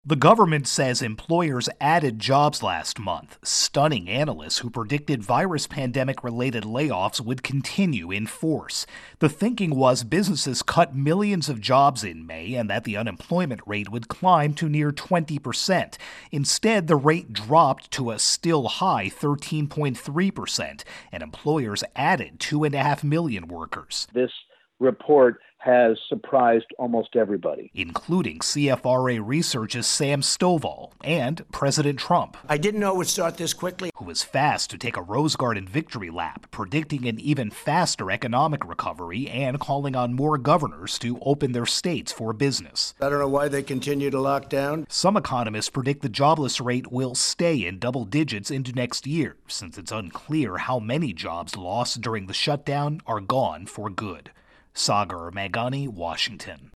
The government says employers added jobs last month, stunning analysts who predicted virus pandemic related layoffs would continue in force. The thinking was businesses cut millions of jobs in May and that the unemployment rate would climb to near 20%. Instead, the rate dropped to a still high 13.3%, and employers added 2.5 million workers. This report has surprised almost everybody, including CFRA Research's Sam Stovall and President Trump. I didn't know it would start this quickly. Who was fast to take a Rose Garden victory lap, predicting an even faster economic recovery and calling on more governors to open their states for business. I don't know why they continue to lock down. Some economists predict the jobless rate will stay in double digits into next year, since it's unclear how many jobs lost during the shutdown are gone for good. Sagar Meghani, Washington.